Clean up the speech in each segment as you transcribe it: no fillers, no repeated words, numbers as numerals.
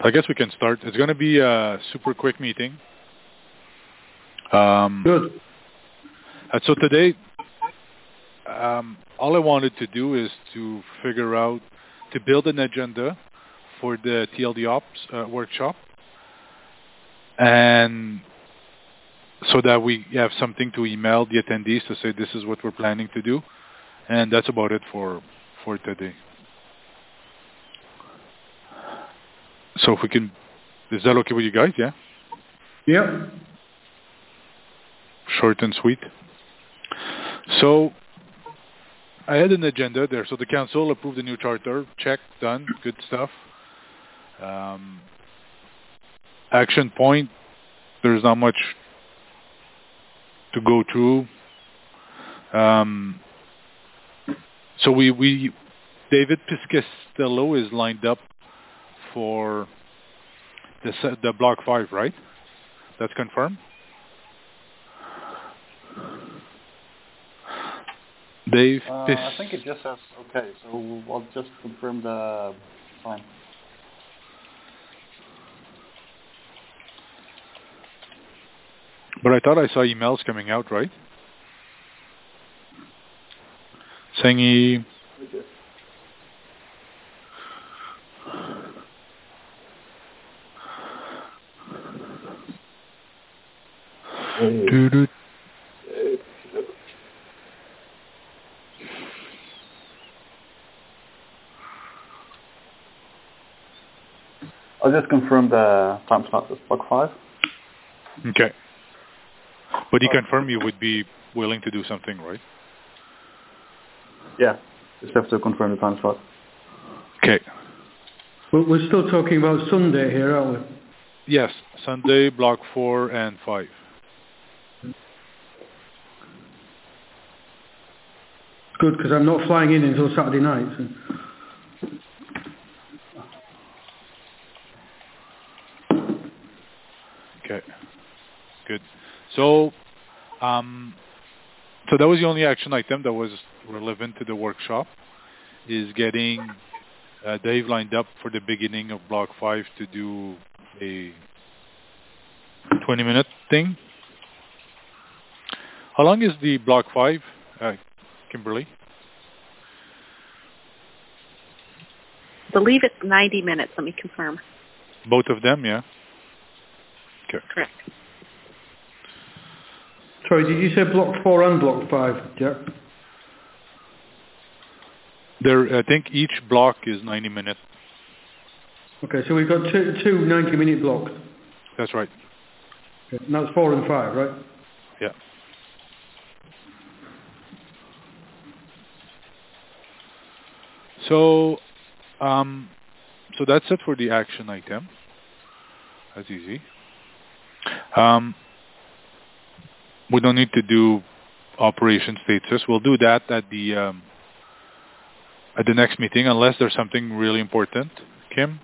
I guess we can start. It's going to be a super quick meeting. Good. So today, all I wanted to do is to figure out, to build an agenda for the TLD Ops workshop, and so that we have something to email the attendees to say this is what we're planning to do, and that's about it for today. So if we can, is that okay with you guys? Yeah? Yep. Short and sweet. So I had an agenda there. So the council approved the new charter. Check, done, good stuff. Action point, there's not much to go through. So we David Piscastello is lined up for the Block 5, right? That's confirmed? Dave? I think it just says okay, so I'll just confirm the time. But I thought I saw emails coming out, right? Saying he... I'll just confirm the time slot as Block 5. Okay. But he confirmed you would be willing to do something, right? Yeah, just have to confirm the time slot. Okay. We're still talking about Sunday here, aren't we? Yes, Sunday, Block 4 and 5. Good, because I'm not flying in until Saturday night. So. Okay, good. So, so that was the only action item that was relevant to the workshop, is getting Dave lined up for the beginning of Block 5 to do a 20-minute thing. How long is the Block 5, Kimberly? I believe it's 90 minutes. Let me confirm. Both of them, yeah? Okay. Correct. Sorry, did you say Block 4 and Block 5, Jack? I think each block is 90 minutes. Okay, so we've got two 90-minute blocks. That's right. Okay, and that's 4 and 5, right? Yeah. So, so that's it for the action item. That's easy. We don't need to do operation status. We'll do that at the next meeting, unless there's something really important. Kim?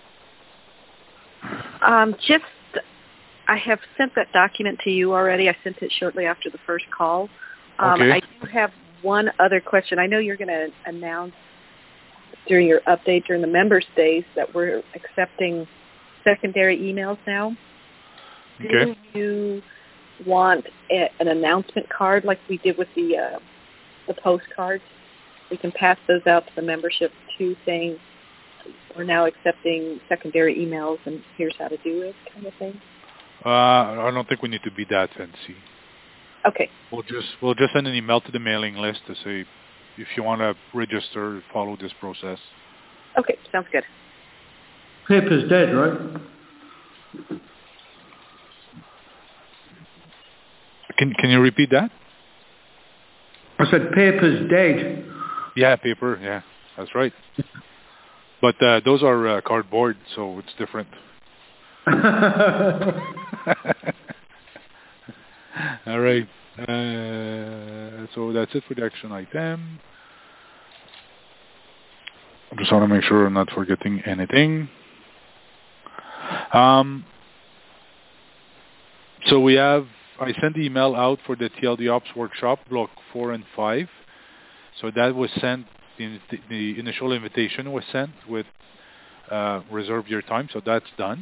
I have sent that document to you already. I sent it shortly after the first call. Okay. I do have one other question. I know you're going to announce during your update during the members' days that we're accepting secondary emails now. Okay. Do you want an announcement card like we did with the postcards? We can pass those out to the membership too, saying we're now accepting secondary emails and here's how to do it, kind of thing. I don't think we need to be that fancy. Okay. We'll just send an email to the mailing list to say if you want to register, follow this process. Okay, sounds good. Paper's dead, right? Can you repeat that? I said paper's dead. Yeah, paper. Yeah, that's right. But those are cardboard, so it's different. All right. So that's it for the action item. I just want to make sure I'm not forgetting anything. So I sent the email out for the TLD Ops workshop, Block 4 and 5. So that was sent, the initial invitation was sent with reserve your time, so that's done.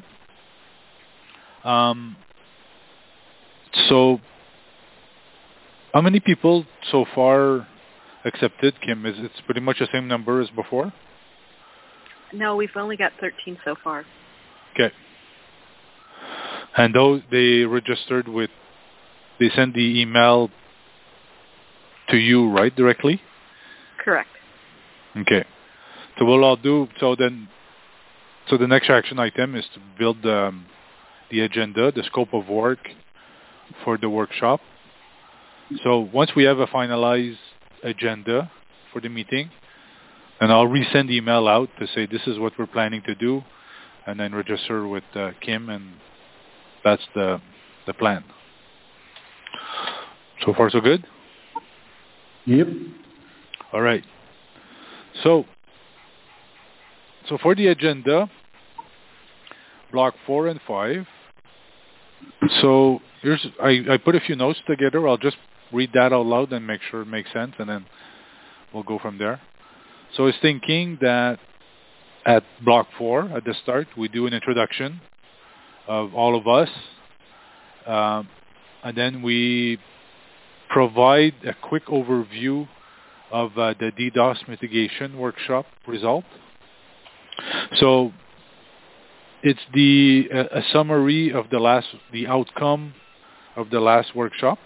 So how many people so far accepted, Kim? It's pretty much the same number as before? No, we've only got 13 so far. Okay. And those, they registered with, they sent the email to you, right, directly? Correct. Okay. So what I'll do, so the next action item is to build the agenda, the scope of work for the workshop. So once we have a finalized agenda for the meeting, and I'll resend the email out to say this is what we're planning to do, and then register with Kim, and that's the plan. So far, so good? Yep. All right. So for the agenda, block 4 and 5. So here's I put a few notes together. I'll just read that out loud and make sure it makes sense, and then we'll go from there. So I was thinking that at block 4, at the start, we do an introduction of all of us, and then we provide a quick overview of the DDoS mitigation workshop result. So it's a summary of the outcome of the last workshop.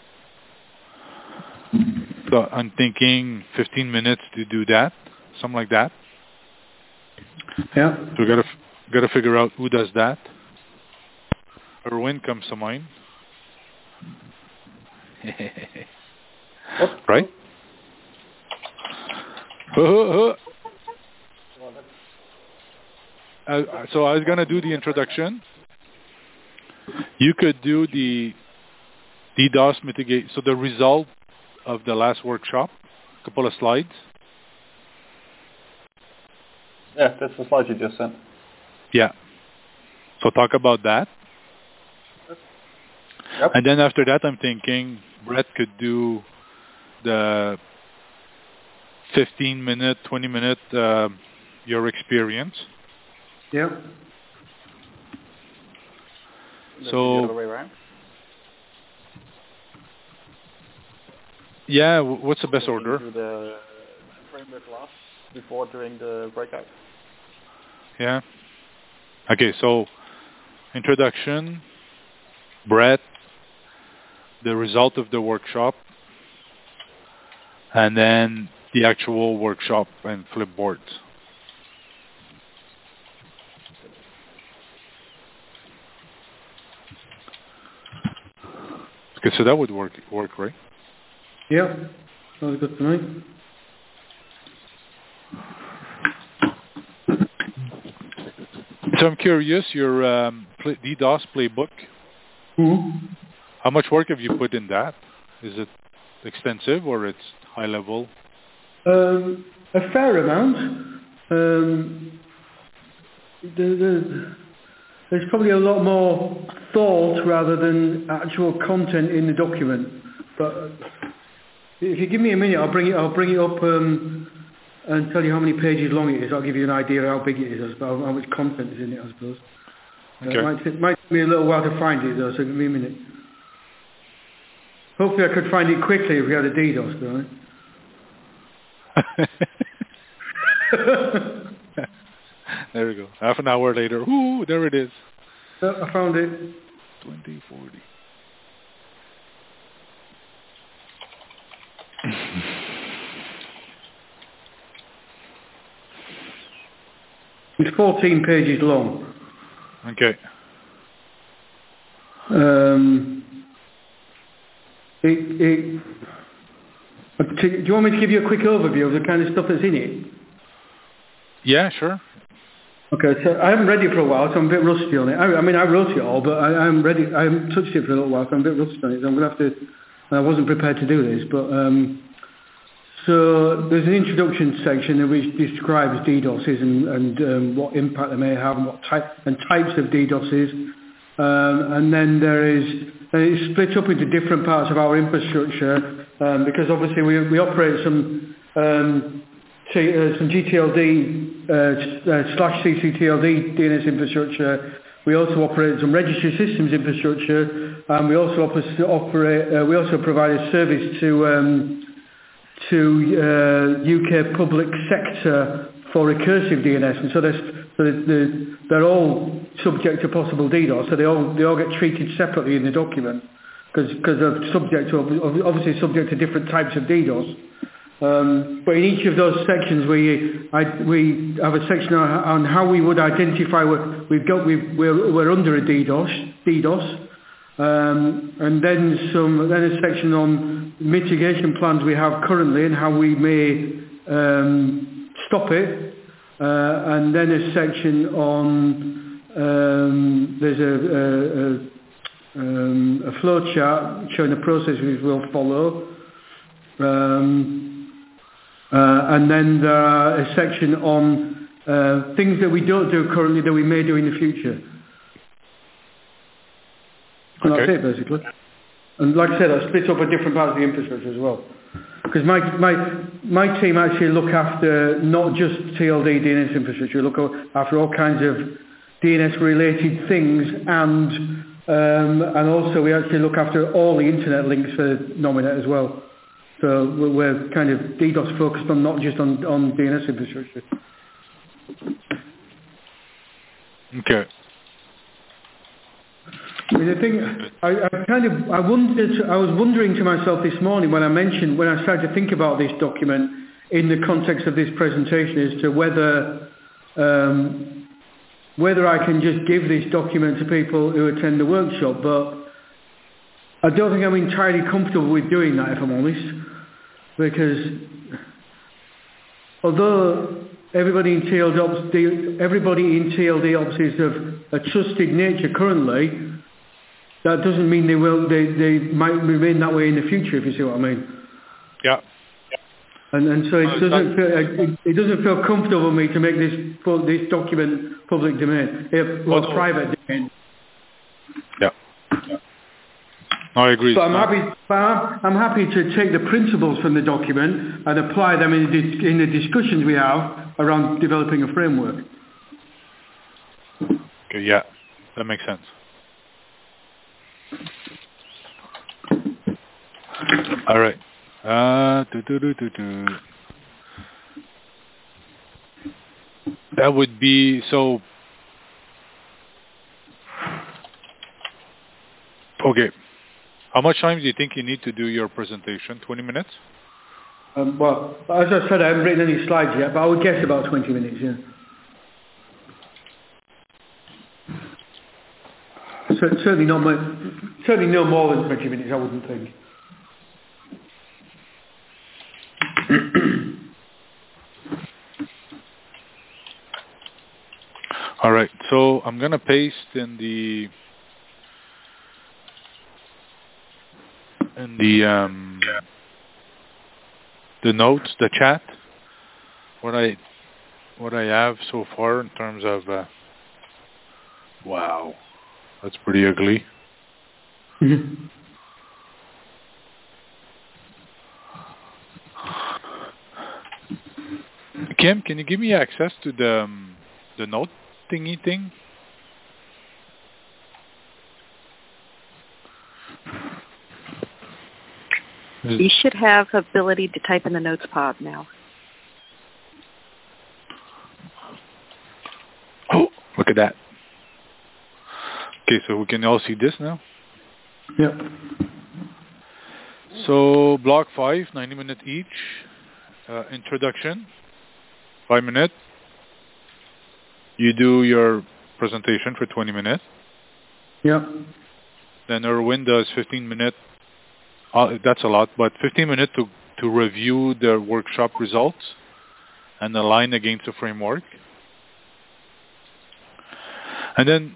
So I'm thinking 15 minutes to do that, something like that. Yeah. So we gotta figure out who does that. Erwin comes to mind. Right? So I was gonna do the introduction. You could do the DDoS mitigate. So the result of the last workshop, a couple of slides. Yeah, that's the slide you just sent. Yeah. So talk about that. Yep. And then after that, I'm thinking Brett could do the 15-minute, 20-minute your experience. Yep. So The other way around. yeah, what's the best order? Do the framework last before doing the breakout. Yeah. Okay, so introduction, Brett, the result of the workshop, and then the actual workshop and flipboards. Okay, so that would work, right? Yep. Sounds good to me. So I'm curious, your DDoS playbook, Mm-hmm. how much work have you put in that? Is it extensive or it's high level? A fair amount. There's probably a lot more thought rather than actual content in the document. But if you give me a minute, I'll bring it up and tell you how many pages long it is. I'll give you an idea of how big it is, how much content is in it, I suppose. Okay. It might take me a little while to find it though, so give me a minute. Hopefully I could find it quickly if we had a DDoS, though. There we go. Half an hour later, ooh, there it is. I found it. 2040. It's 14 pages long. Okay. Do you want me to give you a quick overview of the kind of stuff that's in it? Yeah, sure. Okay, so I haven't read it for a while, so I'm a bit rusty on it. I mean, I wrote it all, but I haven't read it. I haven't touched it for a little while, so I'm a bit rusty on it. So I'm going to have to. I wasn't prepared to do this, but so there's an introduction section which describes DDoSes and what impact they may have and what types of DDoSes. And then it's split up into different parts of our infrastructure because obviously we operate some some GTLD / CCTLD DNS infrastructure. We also operate some registry systems infrastructure, and we also provide a service to UK public sector for recursive DNS, and so they're all subject to possible DDoS. So they all get treated separately in the document because they're obviously subject to different types of DDoS. But in each of those sections, we have a section on how we would identify we're under a DDoS, and then a section on mitigation plans we have currently and how we may stop it, and then a section on there's a flow chart showing the processes we'll follow. And then there are a section on things that we don't do currently that we may do in the future. And Okay. that's it, basically. And like I said, I split up a different parts of the infrastructure as well. Because my team actually look after not just TLD DNS infrastructure, look after all kinds of DNS-related things, and also we actually look after all the internet links for Nominet as well. So we're kind of DDoS focused on not just on DNS infrastructure. Okay. I mean, the thing I was wondering to myself this morning when I started to think about this document in the context of this presentation as to whether I can just give this document to people who attend the workshop, but I don't think I'm entirely comfortable with doing that, if I'm honest, because although everybody in TLD Ops is of a trusted nature currently, that doesn't mean they might remain that way in the future, if you see what I mean. Yeah. And so it doesn't feel comfortable for me to make this document public domain, private domain. Yeah. I agree. So I'm happy to take the principles from the document and apply them in the discussions we have around developing a framework. Okay, yeah, that makes sense. All right. That would be so. Okay. How much time do you think you need to do your presentation? 20 minutes? Well, as I said, I haven't written any slides yet, but I would guess about 20 minutes, yeah. So certainly no more than 20 minutes, I wouldn't think. All right. So I'm going to paste in the notes, the chat, what I have so far in terms of wow, that's pretty ugly. Mm-hmm. Kim, can you give me access to the note thingy thing? You should have ability to type in the notes pod now. Oh, look at that. Okay, so we can all see this now? Yep. So block 5, 90 minutes each. Introduction, 5 minutes. You do your presentation for 20 minutes. Yep. Then Erwin does 15 minutes. That's a lot, but 15 minutes to review the workshop results and align against the framework. And then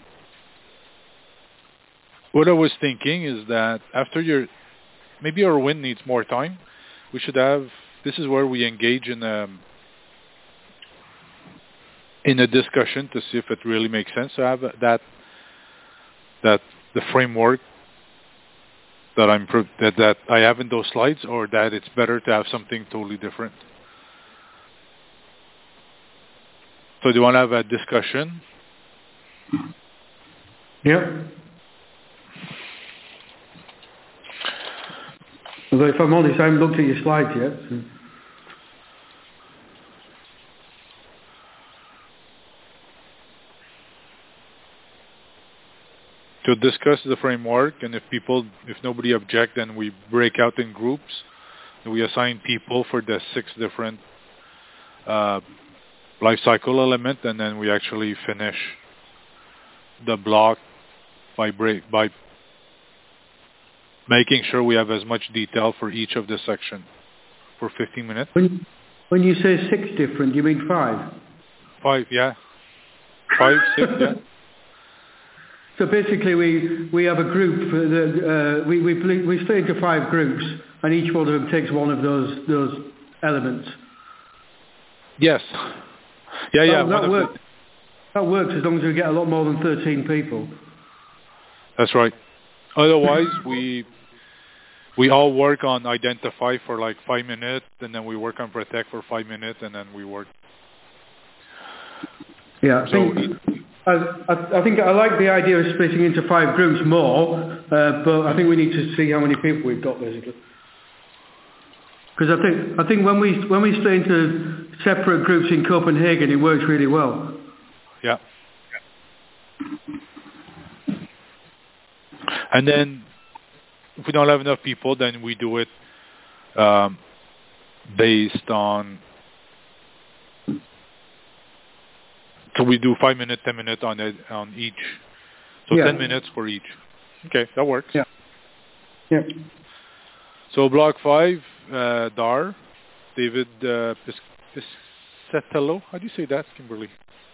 what I was thinking is that after maybe Erwin needs more time, we should have, this is where we engage in a discussion to see if it really makes sense to have that the framework that I have in those slides, or that it's better to have something totally different. So do you want to have a discussion? Yeah. Although if I'm honest, I haven't looked at your slides yet. So. To discuss the framework, and if nobody object, then we break out in groups. We assign people for the 6 different life cycle element, and then we actually finish the block by making sure we have as much detail for each of the section for 15 minutes. When you say 6 different, you mean 5? 5, yeah. 5, 6, yeah. So basically, we have a group that we split into 5 groups, and each one of them takes one of those elements. Yes. Yeah. That works. That works as long as we get a lot more than 13 people. That's right. Otherwise, we all work on identify for like 5 minutes, and then we work on protect for 5 minutes, and then we work. Yeah, I think I like the idea of splitting into 5 groups more, but I think we need to see how many people we've got basically. Because I think when we split into separate groups in Copenhagen, it works really well. Yeah. And then if we don't have enough people, then we do it based on. So we do 5 minutes, 10 minutes on each. So 10 minutes for each. Okay, that works. Yeah. Yeah. So block 5, Dar, David Piscatello. How do you say that, Kimberly?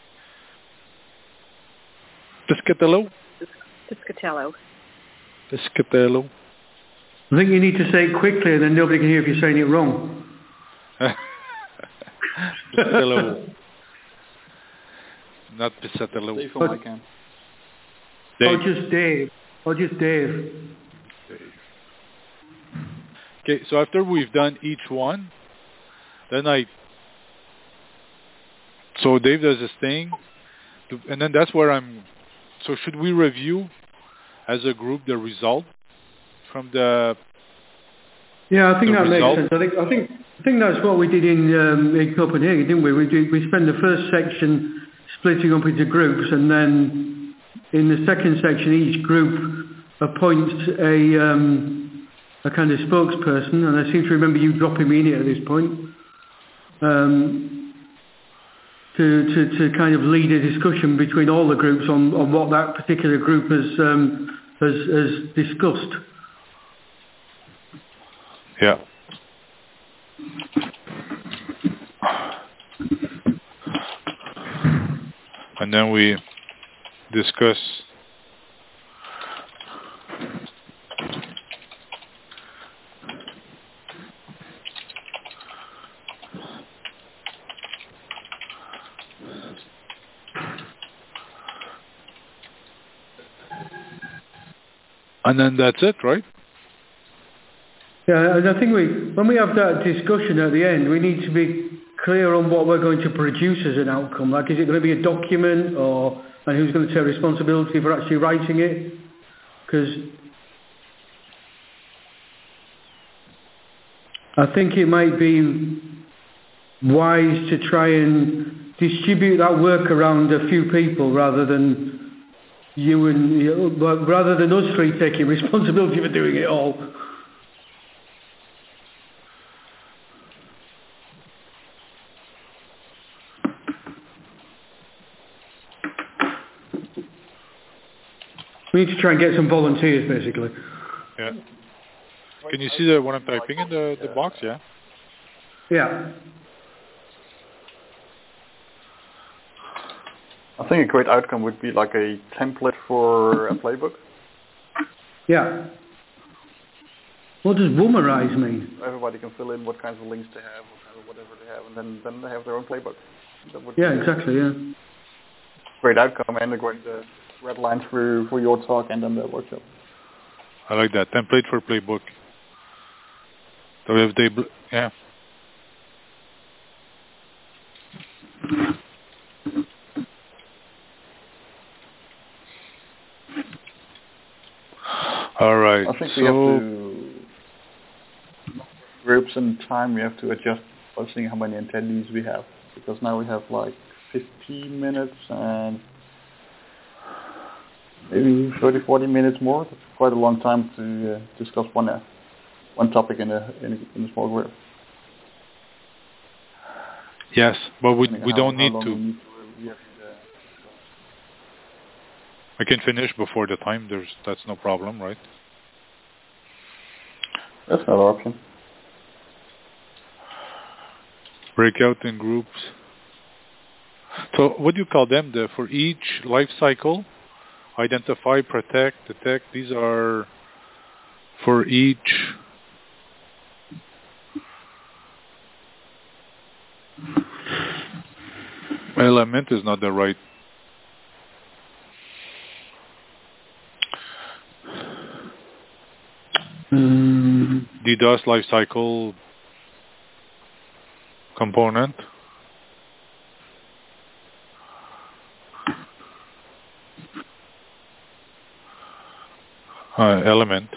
Piscatello? Piscatello. Piscatello. I think you need to say it quickly, and then nobody can hear if you're saying it wrong. Piscatello. Not Piscatello. Dave from ICANN. Or just Dave. Okay, so after we've done each one, then so Dave does his thing, and then that's where so should we review as a group the result from the... Yeah, I think that makes sense. I think that's what we did in Copenhagen, didn't we? We spent the first section splitting up into groups, and then in the second section each group appoints a kind of spokesperson, and I seem to remember you dropping me in it at this point, to kind of lead a discussion between all the groups on what that particular group has discussed. Yeah. And then we discuss and then that's it, right? Yeah, and I think when we have that discussion at the end, we need to be clear on what we're going to produce as an outcome. Like, is it going to be a document, and who's going to take responsibility for actually writing it? Because I think it might be wise to try and distribute that work around a few people rather than rather than us 3 taking responsibility for doing it all. We need to try and get some volunteers, basically. Yeah. Can you see what I'm typing in the box? Yeah. Yeah. I think a great outcome would be like a template for a playbook. Yeah. What does woomerize mean? Everybody can fill in what kinds of links they have, or whatever they have, and then they have their own playbook. Yeah, exactly, yeah. Great outcome and a great red line for your talk and then the workshop. I like that. Template for playbook. So we have yeah. All right. I think we have to groups and time. We have to adjust by seeing how many attendees we have, because now we have like 15 minutes and maybe 30, 40 minutes more. That's quite a long time to discuss one topic in a small group. Yes, but we don't need to. I can finish before the time. That's no problem, right? That's another option. Breakout in groups. So what do you call them? For each life cycle, identify, protect, detect. These are for each element is not the right. DDoS lifecycle component. Element.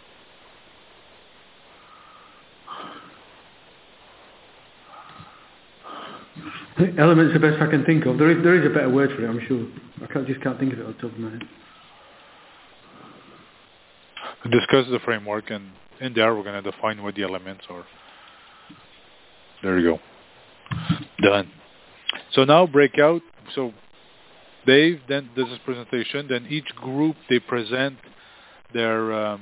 Element's the best I can think of. There is a better word for it, I'm sure. I just can't think of it off the top of my head. Discuss the framework, and in there we're going to define what the elements are. There you go. Done. So now breakout. So Dave then does his presentation. Then each group, they present their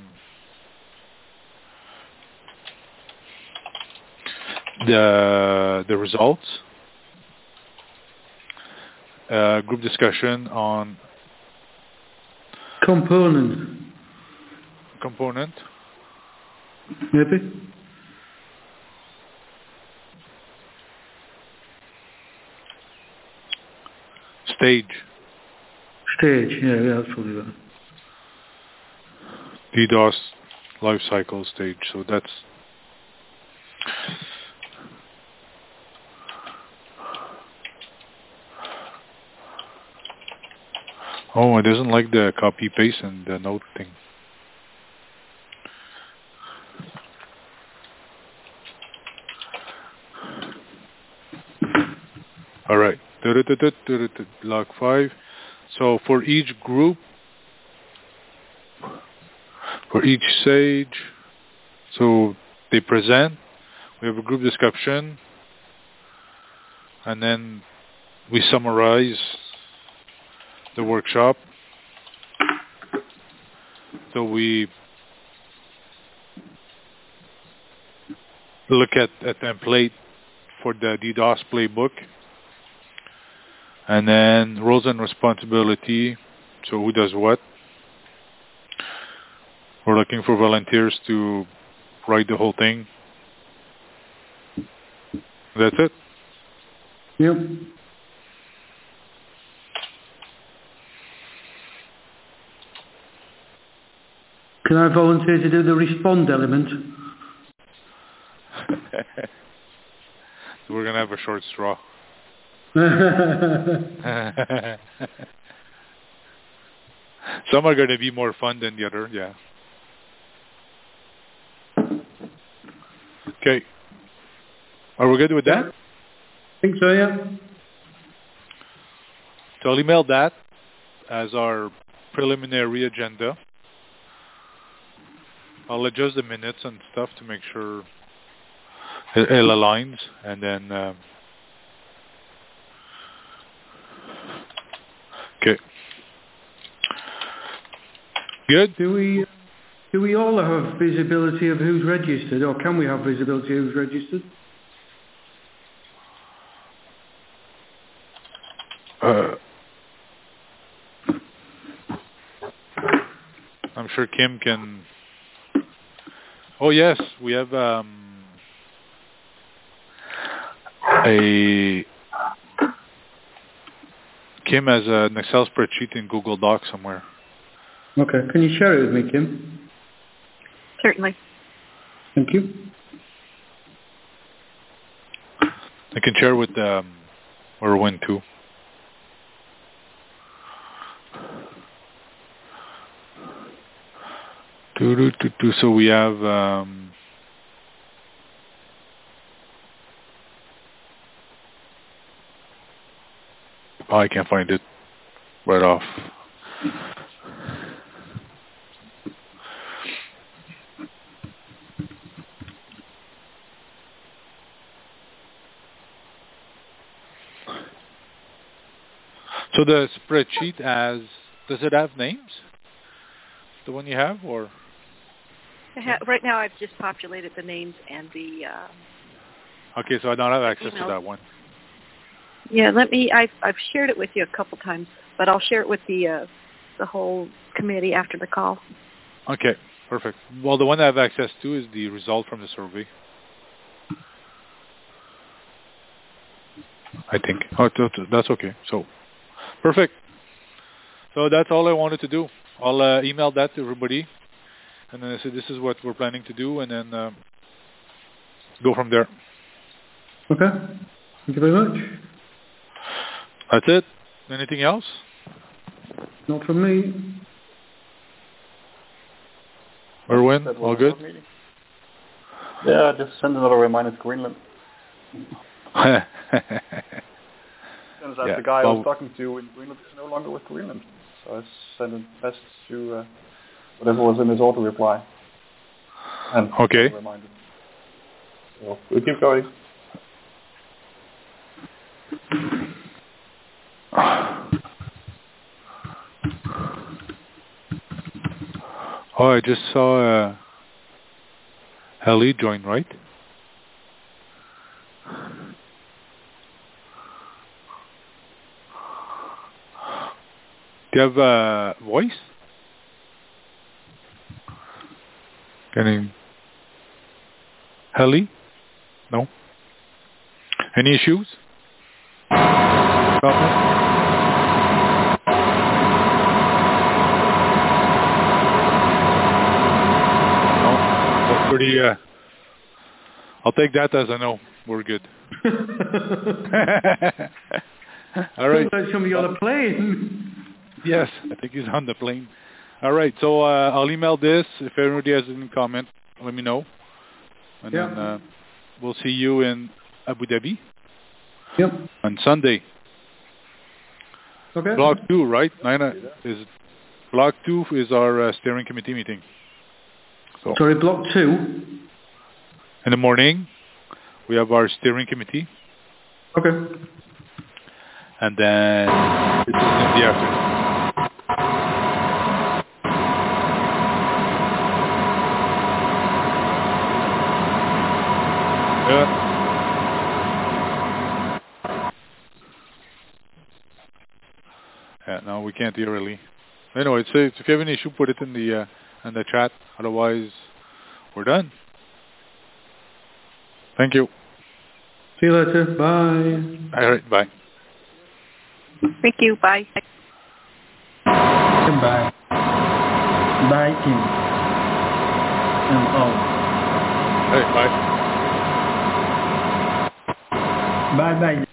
the results. Group discussion on component. Maybe. Stage, yeah, that's probably right. DDoS life cycle stage. So that's it doesn't like the copy paste and the note thing. All right. Log 5. So for each group, for each stage, so they present, we have a group discussion, and then we summarize the workshop. So we look at a template for the DDoS playbook. And then roles and responsibility, so who does what. We're looking for volunteers to write the whole thing. That's it? Yep. Can I volunteer to do the respond element? We're going to have a short straw. Some are going to be more fun than the other, yeah. Okay. Are we good with that? I think so, yeah. So I'll email that as our preliminary agenda. I'll adjust the minutes and stuff to make sure it aligns, and then okay. Good. Do we all have visibility of who's registered, or can we have visibility of who's registered? I'm sure Kim can. Oh yes, we have Kim has an Excel spreadsheet in Google Docs somewhere. Okay, can you share it with me, Kim? Certainly. Thank you. I can share with Erwin too. So we have I can't find it right off. So the spreadsheet does it have names? The one you have, or? Right now I've just populated the names and the... Okay, so I don't have access to that one. Yeah, I've shared it with you a couple times, but I'll share it with the whole committee after the call. Okay, perfect. Well, the one I have access to is the result from the survey. I think. Oh, that's okay. So, perfect. So that's all I wanted to do. I'll email that to everybody, and then I say this is what we're planning to do, and then go from there. Okay. Thank you very much. That's it. Anything else? Not from me. Erwin, all good? Yeah, just send another reminder to Greenland. Yeah. The guy I was talking to in Greenland is no longer with Greenland. So I sent a message to whatever was in his auto reply. And okay. Reminder. So we'll keep going. Oh, I just saw Ellie join, right? Do you have a voice? Ellie? No? Any issues? Problems? Pretty, I'll take that as a no. We're good. All right. Somebody on a plane. Yes, I think he's on the plane. All right, so I'll email this. If anybody has any comment, let me know. And then we'll see you in Abu Dhabi on Sunday. Okay. Block 2, right? Block 2 is our steering committee meeting. So, sorry, block 2? In the morning, we have our steering committee. Okay. And then it is in the afternoon. Yeah, no, we can't hear really. Anyway, so if you have an issue, put it in the chat. Otherwise, we're done. Thank you. See you later. Bye. All right, bye. Thank you. Bye. Goodbye. Bye, Kim. And all. Hey, bye. Bye-bye.